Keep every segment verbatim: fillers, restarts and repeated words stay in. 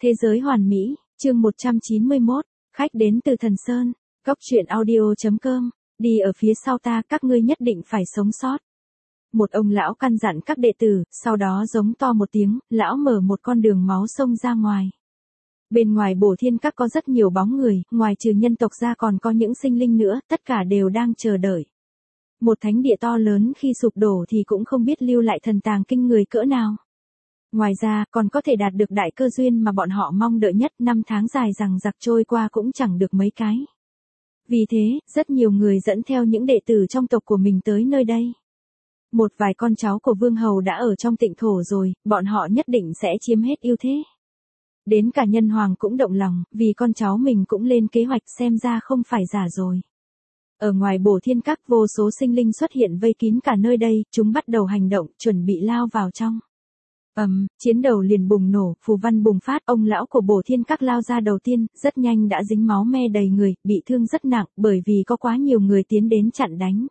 Thế giới hoàn mỹ, chương một trăm chín mươi mốt, khách đến từ Thần Sơn, góc truyện audio chấm com, đi ở phía sau ta các ngươi nhất định phải sống sót. Một ông lão căn dặn các đệ tử, sau đó giống to một tiếng, lão mở một con đường máu sông ra ngoài. Bên ngoài Bổ Thiên Các có rất nhiều bóng người, ngoài trừ nhân tộc ra còn có những sinh linh nữa, tất cả đều đang chờ đợi. Một thánh địa to lớn khi sụp đổ thì cũng không biết lưu lại thần tàng kinh người cỡ nào. Ngoài ra, còn có thể đạt được đại cơ duyên mà bọn họ mong đợi nhất, năm tháng dài rằng giặc trôi qua cũng chẳng được mấy cái. Vì thế, rất nhiều người dẫn theo những đệ tử trong tộc của mình tới nơi đây. Một vài con cháu của Vương Hầu đã ở trong Tịnh Thổ rồi, bọn họ nhất định sẽ chiếm hết ưu thế. Đến cả Nhân Hoàng cũng động lòng, vì con cháu mình cũng lên kế hoạch, xem ra không phải giả rồi. Ở ngoài Bổ Thiên Các vô số sinh linh xuất hiện vây kín cả nơi đây, chúng bắt đầu hành động, chuẩn bị lao vào trong. Ầm, um, chiến đầu liền bùng nổ, phù văn bùng phát, ông lão của Bổ Thiên Các lao ra đầu tiên, rất nhanh đã dính máu me đầy người, bị thương rất nặng, bởi vì có quá nhiều người tiến đến chặn đánh.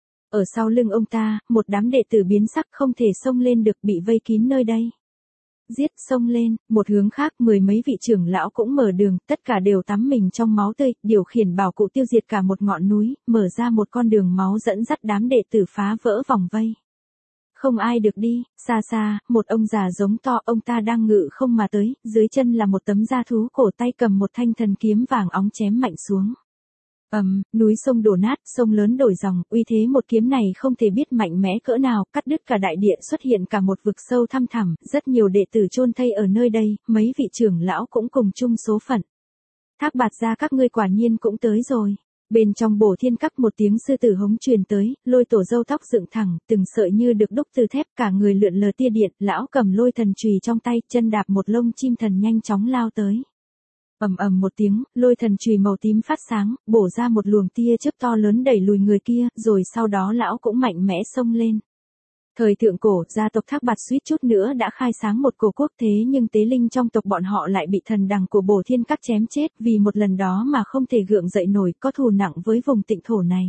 Ở sau lưng ông ta, một đám đệ tử biến sắc không thể xông lên được, bị vây kín nơi đây. Giết, xông lên, một hướng khác mười mấy vị trưởng lão cũng mở đường, tất cả đều tắm mình trong máu tươi, điều khiển bảo cụ tiêu diệt cả một ngọn núi, mở ra một con đường máu dẫn dắt đám đệ tử phá vỡ vòng vây. Không ai được đi, xa xa, một ông già giống to, ông ta đang ngự không mà tới, dưới chân là một tấm da thú, cổ tay cầm một thanh thần kiếm vàng óng chém mạnh xuống. Ầm, um, núi sông đổ nát, sông lớn đổi dòng, uy thế một kiếm này không thể biết mạnh mẽ cỡ nào, cắt đứt cả đại địa, xuất hiện cả một vực sâu thăm thẳm, rất nhiều đệ tử chôn thây ở nơi đây, mấy vị trưởng lão cũng cùng chung số phận. Thác Bạt gia các ngươi quả nhiên cũng tới rồi. Bên trong Bổ Thiên Các một tiếng sư tử hống truyền tới, Lôi Tổ râu tóc dựng thẳng, từng sợi như được đúc từ thép, cả người lượn lờ tia điện, lão cầm lôi thần chùy trong tay, chân đạp một lông chim thần nhanh chóng lao tới. Ầm ầm một tiếng, lôi thần chùy màu tím phát sáng, bổ ra một luồng tia chớp to lớn đẩy lùi người kia, rồi sau đó lão cũng mạnh mẽ xông lên. Thời thượng cổ, gia tộc Thác Bạt suýt chút nữa đã khai sáng một cổ quốc, thế nhưng tế linh trong tộc bọn họ lại bị thần đằng của Bổ Thiên Các chém chết, vì một lần đó mà không thể gượng dậy nổi, có thù nặng với vùng Tịnh Thổ này.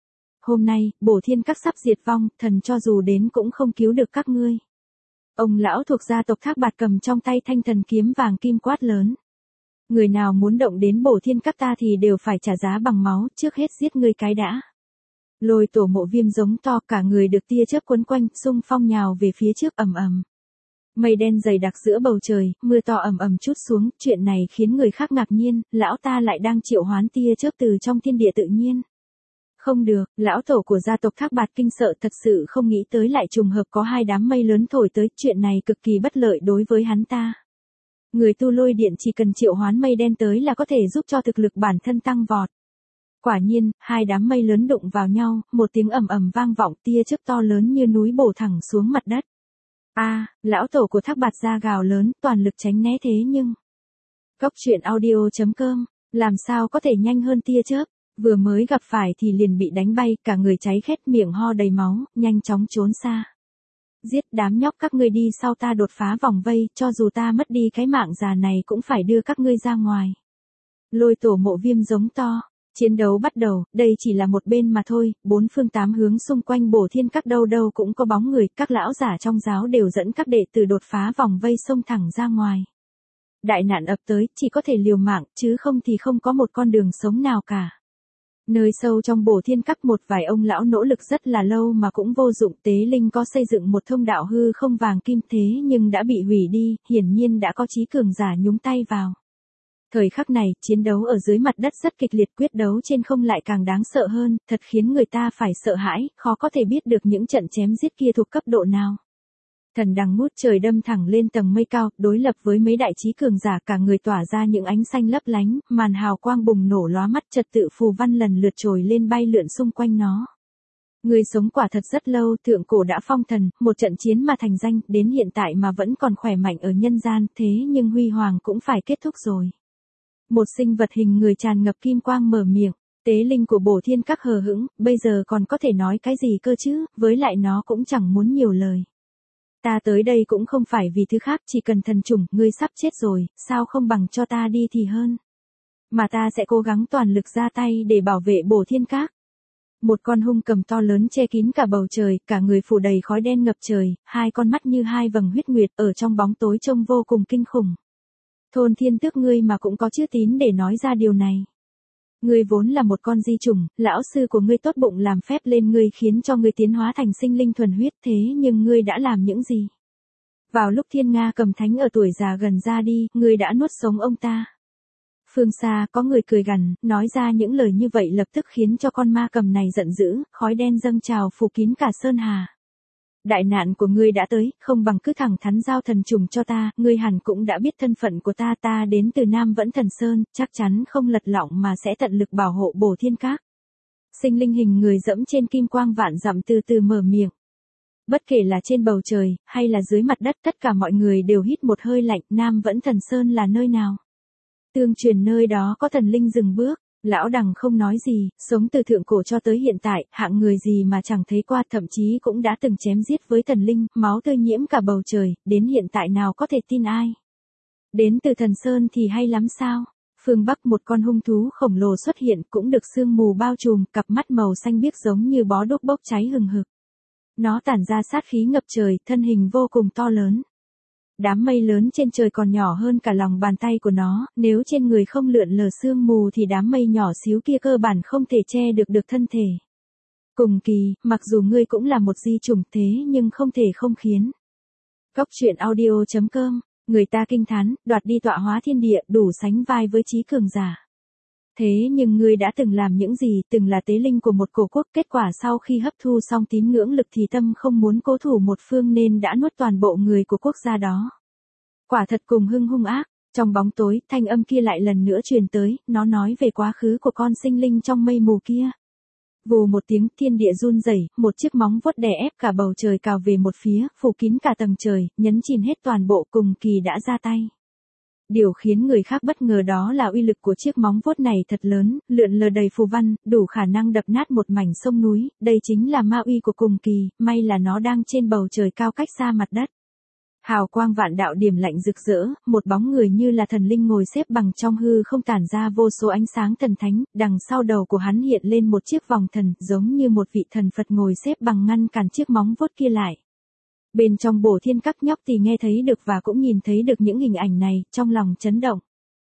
Hôm nay, Bổ Thiên Các sắp diệt vong, thần cho dù đến cũng không cứu được các ngươi. Ông lão thuộc gia tộc Thác Bạt cầm trong tay thanh thần kiếm vàng kim quát lớn. Người nào muốn động đến Bổ Thiên Các ta thì đều phải trả giá bằng máu, trước hết giết ngươi cái đã. Lôi Tổ Mộ Viêm giống to, cả người được tia chớp quấn quanh, xung phong nhào về phía trước, ầm ầm. Mây đen dày đặc giữa bầu trời, mưa to ầm ầm trút xuống, chuyện này khiến người khác ngạc nhiên, lão ta lại đang triệu hoán tia chớp từ trong thiên địa tự nhiên. Không được, lão tổ của gia tộc Thác Bạt kinh sợ, thật sự không nghĩ tới lại trùng hợp có hai đám mây lớn thổi tới, chuyện này cực kỳ bất lợi đối với hắn ta. Người tu lôi điện chỉ cần triệu hoán mây đen tới là có thể giúp cho thực lực bản thân tăng vọt. Quả nhiên, hai đám mây lớn đụng vào nhau, một tiếng ầm ầm vang vọng, tia chớp to lớn như núi bổ thẳng xuống mặt đất. A, à, lão tổ của Thác Bạt gia gào lớn, toàn lực tránh né thế nhưng. Góc truyện audio chấm com, làm sao có thể nhanh hơn tia chớp, vừa mới gặp phải thì liền bị đánh bay, cả người cháy khét, miệng ho đầy máu, nhanh chóng trốn xa. Giết, đám nhóc các ngươi đi sau ta đột phá vòng vây, cho dù ta mất đi cái mạng già này cũng phải đưa các ngươi ra ngoài. Lôi Tổ Mộ Viêm giống to. Chiến đấu bắt đầu, đây chỉ là một bên mà thôi, bốn phương tám hướng xung quanh Bổ Thiên Các đâu đâu cũng có bóng người, các lão giả trong giáo đều dẫn các đệ tử đột phá vòng vây xông thẳng ra ngoài. Đại nạn ập tới, chỉ có thể liều mạng, chứ không thì không có một con đường sống nào cả. Nơi sâu trong Bổ Thiên Các một vài ông lão nỗ lực rất là lâu mà cũng vô dụng, tế linh có xây dựng một thông đạo hư không vàng kim thế nhưng đã bị hủy đi, hiển nhiên đã có chí cường giả nhúng tay vào. Thời khắc này, chiến đấu ở dưới mặt đất rất kịch liệt, quyết đấu trên không lại càng đáng sợ hơn, thật khiến người ta phải sợ hãi, khó có thể biết được những trận chém giết kia thuộc cấp độ nào. Thần đằng ngút trời đâm thẳng lên tầng mây cao, đối lập với mấy đại chí cường giả, cả người tỏa ra những ánh xanh lấp lánh, màn hào quang bùng nổ lóa mắt, trật tự phù văn lần lượt trồi lên bay lượn xung quanh nó. Người sống quả thật rất lâu, thượng cổ đã phong thần, một trận chiến mà thành danh, đến hiện tại mà vẫn còn khỏe mạnh ở nhân gian, thế nhưng huy hoàng cũng phải kết thúc rồi. Một sinh vật hình người tràn ngập kim quang mở miệng, tế linh của Bổ Thiên Các hờ hững, bây giờ còn có thể nói cái gì cơ chứ, với lại nó cũng chẳng muốn nhiều lời. Ta tới đây cũng không phải vì thứ khác, chỉ cần thần trùng, ngươi sắp chết rồi, sao không bằng cho ta đi thì hơn. Mà ta sẽ cố gắng toàn lực ra tay để bảo vệ Bổ Thiên Các. Một con hung cầm to lớn che kín cả bầu trời, cả người phủ đầy khói đen ngập trời, hai con mắt như hai vầng huyết nguyệt ở trong bóng tối trông vô cùng kinh khủng. Thôn Thiên Tước ngươi mà cũng có chữ tín để nói ra điều này. Ngươi vốn là một con di trùng, lão sư của ngươi tốt bụng làm phép lên ngươi khiến cho ngươi tiến hóa thành sinh linh thuần huyết, thế nhưng ngươi đã làm những gì? Vào lúc Thiên Nga Cầm Thánh ở tuổi già gần ra đi, ngươi đã nuốt sống ông ta. Phương xa có người cười gằn, nói ra những lời như vậy lập tức khiến cho con ma cầm này giận dữ, khói đen dâng trào phủ kín cả sơn hà. Đại nạn của ngươi đã tới, không bằng cứ thẳng thắn giao thần trùng cho ta, ngươi hẳn cũng đã biết thân phận của ta, ta đến từ Nam Vẫn Thần Sơn, chắc chắn không lật lọng mà sẽ tận lực bảo hộ Bổ Thiên Các. Sinh linh hình người dẫm trên kim quang vạn dặm từ từ mở miệng. Bất kể là trên bầu trời, hay là dưới mặt đất, tất cả mọi người đều hít một hơi lạnh, Nam Vẫn Thần Sơn là nơi nào? Tương truyền nơi đó có thần linh dừng bước. Lão Đằng không nói gì, sống từ thượng cổ cho tới hiện tại, hạng người gì mà chẳng thấy qua, thậm chí cũng đã từng chém giết với thần linh, máu tươi nhiễm cả bầu trời, đến hiện tại nào có thể tin ai. Đến từ Thần Sơn thì hay lắm sao? Phương Bắc một con hung thú khổng lồ xuất hiện, cũng được sương mù bao trùm, cặp mắt màu xanh biếc giống như bó đuốc bốc cháy hừng hực. Nó tản ra sát khí ngập trời, thân hình vô cùng to lớn. Đám mây lớn trên trời còn nhỏ hơn cả lòng bàn tay của nó, nếu trên người không lượn lờ sương mù thì đám mây nhỏ xíu kia cơ bản không thể che được được thân thể. Cùng kỳ, mặc dù ngươi cũng là một di chủng thế nhưng không thể không khiến. Cốc truyện audio chấm com, người ta kinh thán, đoạt đi tọa hóa thiên địa, đủ sánh vai với trí cường giả. Thế nhưng ngươi đã từng làm những gì, từng là tế linh của một cổ quốc, kết quả sau khi hấp thu xong tín ngưỡng lực thì tâm không muốn cố thủ một phương nên đã nuốt toàn bộ người của quốc gia đó. Quả thật cùng hưng hung ác, trong bóng tối, thanh âm kia lại lần nữa truyền tới, nó nói về quá khứ của con sinh linh trong mây mù kia. Vù một tiếng, thiên địa run rẩy, một chiếc móng vuốt đè ép cả bầu trời cào về một phía, phủ kín cả tầng trời, nhấn chìm hết toàn bộ, cùng kỳ đã ra tay. Điều khiến người khác bất ngờ đó là uy lực của chiếc móng vuốt này thật lớn, lượn lờ đầy phù văn, đủ khả năng đập nát một mảnh sông núi, đây chính là ma uy của cùng kỳ, may là nó đang trên bầu trời cao cách xa mặt đất. Hào quang vạn đạo điểm lạnh rực rỡ, một bóng người như là thần linh ngồi xếp bằng trong hư không tản ra vô số ánh sáng thần thánh, đằng sau đầu của hắn hiện lên một chiếc vòng thần, giống như một vị thần Phật ngồi xếp bằng ngăn cản chiếc móng vuốt kia lại. Bên trong Bổ Thiên Các nhóc thì nghe thấy được và cũng nhìn thấy được những hình ảnh này, trong lòng chấn động.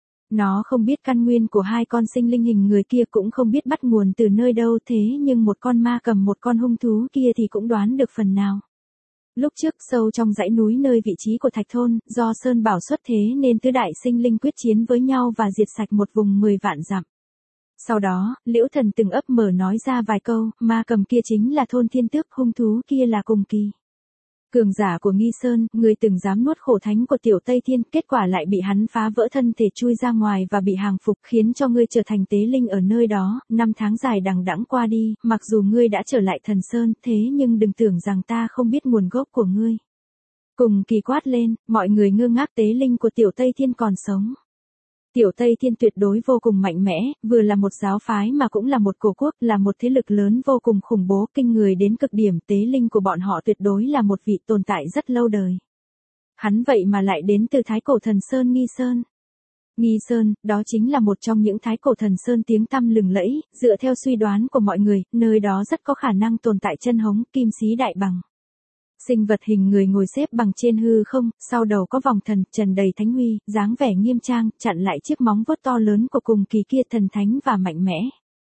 Nó không biết căn nguyên của hai con sinh linh hình người kia, cũng không biết bắt nguồn từ nơi đâu, thế nhưng một con ma cầm một con hung thú kia thì cũng đoán được phần nào. Lúc trước sâu trong dãy núi nơi vị trí của Thạch Thôn, do Sơn Bảo xuất thế nên tứ đại sinh linh quyết chiến với nhau và diệt sạch một vùng mười vạn dặm. Sau đó, Liễu Thần từng ấp mở nói ra vài câu, ma cầm kia chính là Thôn Thiên Tước, hung thú kia là cùng kỳ. Cường giả của Nghi Sơn, người từng dám nuốt khổ thánh của Tiểu Tây Thiên, kết quả lại bị hắn phá vỡ thân thể chui ra ngoài và bị hàng phục, khiến cho ngươi trở thành tế linh ở nơi đó, năm tháng dài đằng đẵng qua đi, mặc dù ngươi đã trở lại Thần Sơn, thế nhưng đừng tưởng rằng ta không biết nguồn gốc của ngươi. Cùng kỳ quát lên, mọi người ngơ ngác, tế linh của Tiểu Tây Thiên còn sống. Tiểu Tây Thiên tuyệt đối vô cùng mạnh mẽ, vừa là một giáo phái mà cũng là một cổ quốc, là một thế lực lớn vô cùng khủng bố, kinh người đến cực điểm, tế linh của bọn họ tuyệt đối là một vị tồn tại rất lâu đời. Hắn vậy mà lại đến từ Thái Cổ Thần Sơn Nghi Sơn. Nghi Sơn, đó chính là một trong những Thái Cổ Thần Sơn tiếng tăm lừng lẫy, dựa theo suy đoán của mọi người, nơi đó rất có khả năng tồn tại chân hống, kim xí đại bằng. Sinh vật hình người ngồi xếp bằng trên hư không, sau đầu có vòng thần, trần đầy thánh huy, dáng vẻ nghiêm trang, chặn lại chiếc móng vuốt to lớn của cùng kỳ kia, thần thánh và mạnh mẽ.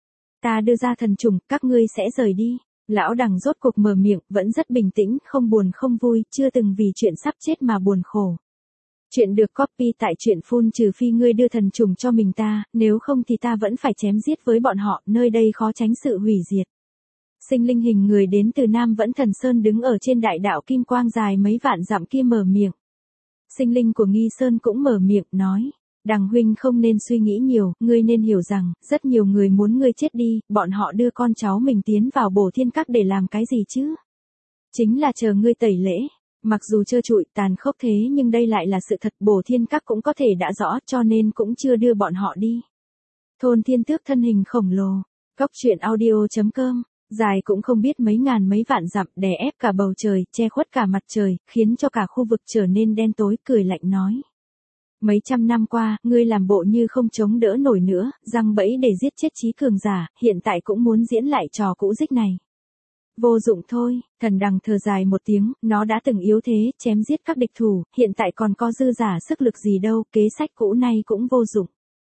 Ta đưa ra thần trùng, các ngươi sẽ rời đi. Lão Đằng rốt cuộc mở miệng, vẫn rất bình tĩnh, không buồn không vui, chưa từng vì chuyện sắp chết mà buồn khổ. Chuyện được copy tại truyện phun, trừ phi ngươi đưa thần trùng cho mình ta, nếu không thì ta vẫn phải chém giết với bọn họ, nơi đây khó tránh sự hủy diệt. Sinh linh hình người đến từ Nam Vẫn Thần Sơn đứng ở trên đại đạo kim quang dài mấy vạn dặm kia mở miệng. Sinh linh của Nghi Sơn cũng mở miệng, nói, Đằng huynh không nên suy nghĩ nhiều, ngươi nên hiểu rằng, rất nhiều người muốn ngươi chết đi, bọn họ đưa con cháu mình tiến vào Bổ Thiên Các để làm cái gì chứ? Chính là chờ ngươi tẩy lễ. Mặc dù trơ trụi, tàn khốc thế nhưng đây lại là sự thật, Bổ Thiên Các cũng có thể đã rõ, cho nên cũng chưa đưa bọn họ đi. Thôn Thiên Tước thân hình khổng lồ, cốc truyện audio chấm com, dài cũng không biết mấy ngàn mấy vạn dặm, đè ép cả bầu trời, che khuất cả mặt trời, khiến cho cả khu vực trở nên đen tối, cười lạnh nói. Mấy trăm năm qua, ngươi làm bộ như không chống đỡ nổi nữa, răng bẫy để giết chết trí cường giả, hiện tại cũng muốn diễn lại trò cũ dích này. Vô dụng thôi, thần đằng thở dài một tiếng, nó đã từng yếu thế, chém giết các địch thủ, hiện tại còn có dư giả sức lực gì đâu, kế sách cũ nay cũng vô dụng.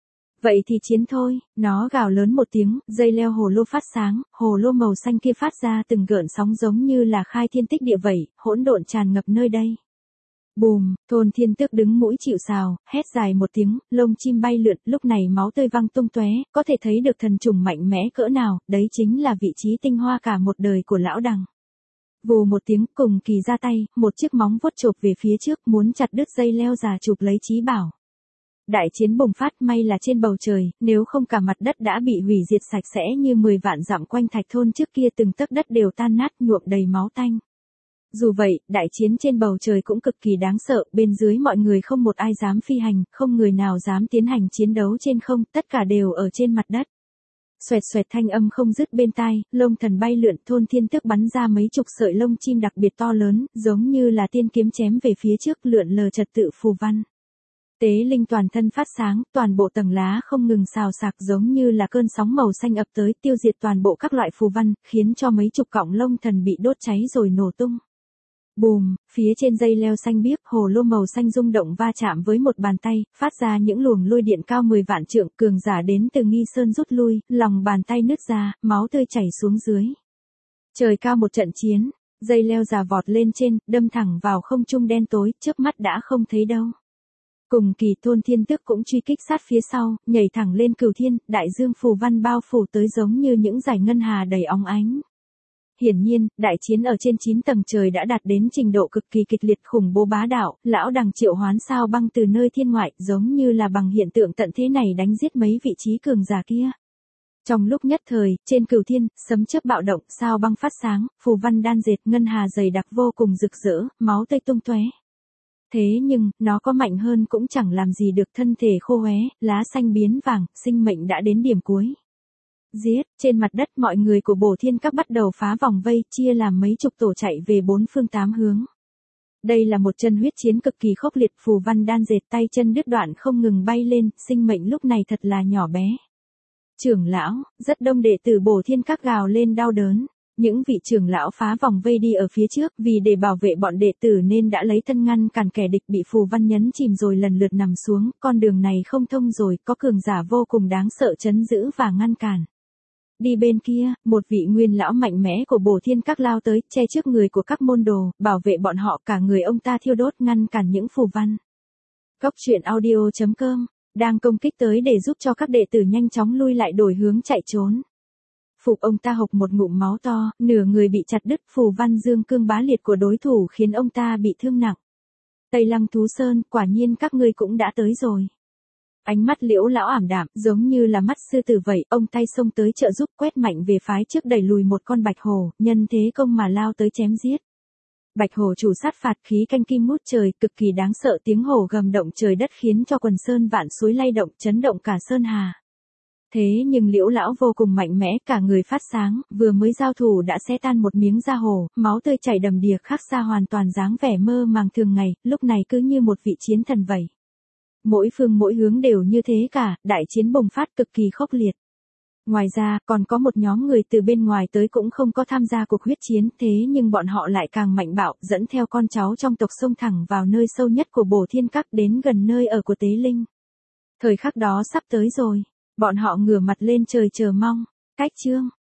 Vậy thì chiến thôi, nó gào lớn một tiếng, dây leo hồ lô phát sáng, hồ lô màu xanh kia phát ra từng gợn sóng giống như là khai thiên tích địa vậy, hỗn độn tràn ngập nơi đây. Bùm, Thôn Thiên Tước đứng mũi chịu sào, hét dài một tiếng, lông chim bay lượn, lúc này máu tươi văng tung tóe, có thể thấy được thần trùng mạnh mẽ cỡ nào, đấy chính là vị trí tinh hoa cả một đời của lão đằng. Vù một tiếng, cùng kỳ ra tay, một chiếc móng vuốt chộp về phía trước, muốn chặt đứt dây leo già chụp lấy Chí Bảo. Đại chiến bùng phát, may là trên bầu trời, nếu không cả mặt đất đã bị hủy diệt sạch sẽ như mười vạn dặm quanh thạch thôn trước kia, từng tấc đất đều tan nát nhuộm đầy máu tanh. Dù vậy, đại chiến trên bầu trời cũng cực kỳ đáng sợ, bên dưới mọi người không một ai dám phi hành, không người nào dám tiến hành chiến đấu trên không, tất cả đều ở trên mặt đất. Xoẹt xoẹt thanh âm không dứt bên tai, lông thần bay lượn, Thôn Thiên Tước bắn ra mấy chục sợi lông chim đặc biệt to lớn, giống như là tiên kiếm chém về phía trước, lượn lờ trật tự phù văn. Tế linh toàn thân phát sáng, toàn bộ tầng lá không ngừng xào xạc giống như là cơn sóng màu xanh ập tới, tiêu diệt toàn bộ các loại phù văn, khiến cho mấy chục cọng lông thần bị đốt cháy rồi nổ tung. Bùm, phía trên dây leo xanh biếc, hồ lô màu xanh rung động va chạm với một bàn tay, phát ra những luồng lôi điện cao mười vạn trượng, cường giả đến từ Nghi Sơn rút lui, lòng bàn tay nứt ra, máu tươi chảy xuống dưới. Trời cao một trận chiến, dây leo già vọt lên trên, đâm thẳng vào không trung đen tối, chớp mắt đã không thấy đâu. Cùng kỳ Thôn Thiên Tước cũng truy kích sát phía sau, nhảy thẳng lên cửu thiên, đại dương phù văn bao phủ tới giống như những dải ngân hà đầy óng ánh. Hiển nhiên, đại chiến ở trên chín tầng trời đã đạt đến trình độ cực kỳ kịch liệt, khủng bố bá đạo, lão đằng triệu hoán sao băng từ nơi thiên ngoại, giống như là bằng hiện tượng tận thế này đánh giết mấy vị trí cường giả kia. Trong lúc nhất thời, trên cửu thiên, sấm chớp bạo động, sao băng phát sáng, phù văn đan dệt, ngân hà dày đặc vô cùng rực rỡ, máu tươi tung tóe. Thế nhưng, nó có mạnh hơn cũng chẳng làm gì được, thân thể khô héo, lá xanh biến vàng, sinh mệnh đã đến điểm cuối. Giết, trên mặt đất mọi người của Bổ Thiên Các bắt đầu phá vòng vây, chia làm mấy chục tổ chạy về bốn phương tám hướng. Đây là một trận huyết chiến cực kỳ khốc liệt, phù văn đan dệt, tay chân đứt đoạn không ngừng bay lên, sinh mệnh lúc này thật là nhỏ bé. Trưởng lão, rất đông đệ tử Bổ Thiên Các gào lên đau đớn. Những vị trưởng lão phá vòng vây đi ở phía trước, vì để bảo vệ bọn đệ tử nên đã lấy thân ngăn cản kẻ địch bị phù văn nhấn chìm rồi lần lượt nằm xuống, con đường này không thông rồi, có cường giả vô cùng đáng sợ trấn giữ và ngăn cản. Đi bên kia, một vị nguyên lão mạnh mẽ của Bổ Thiên Các lao tới, che trước người của các môn đồ, bảo vệ bọn họ, cả người ông ta thiêu đốt ngăn cản những phù văn. Góc truyện audio chấm com đang công kích tới để giúp cho các đệ tử nhanh chóng lui lại đổi hướng chạy trốn. Phục ông ta hộc một ngụm máu to, nửa người bị chặt đứt, phù văn dương cương bá liệt của đối thủ khiến ông ta bị thương nặng. Tây Lăng Thú Sơn, quả nhiên các ngươi cũng đã tới rồi. Ánh mắt Liễu lão ảm đạm, giống như là mắt sư tử vậy, ông tay xông tới trợ giúp, quét mạnh về phái trước, đẩy lùi một con bạch hổ, nhân thế công mà lao tới chém giết. Bạch hổ chủ sát phạt, khí canh kim ngút trời, cực kỳ đáng sợ, tiếng hổ gầm động trời đất khiến cho quần sơn vạn suối lay động, chấn động cả sơn hà. Thế nhưng Liễu lão vô cùng mạnh mẽ, cả người phát sáng, vừa mới giao thủ đã xé tan một miếng da hổ, máu tươi chảy đầm đìa, khác xa hoàn toàn dáng vẻ mơ màng thường ngày, lúc này cứ như một vị chiến thần vậy. Mỗi phương mỗi hướng đều như thế cả, đại chiến bùng phát cực kỳ khốc liệt. Ngoài ra, còn có một nhóm người từ bên ngoài tới cũng không có tham gia cuộc huyết chiến, thế nhưng bọn họ lại càng mạnh bạo, dẫn theo con cháu trong tộc xông thẳng vào nơi sâu nhất của Bổ Thiên Các, đến gần nơi ở của Tế Linh. Thời khắc đó sắp tới rồi, bọn họ ngửa mặt lên trời chờ mong. Cách chương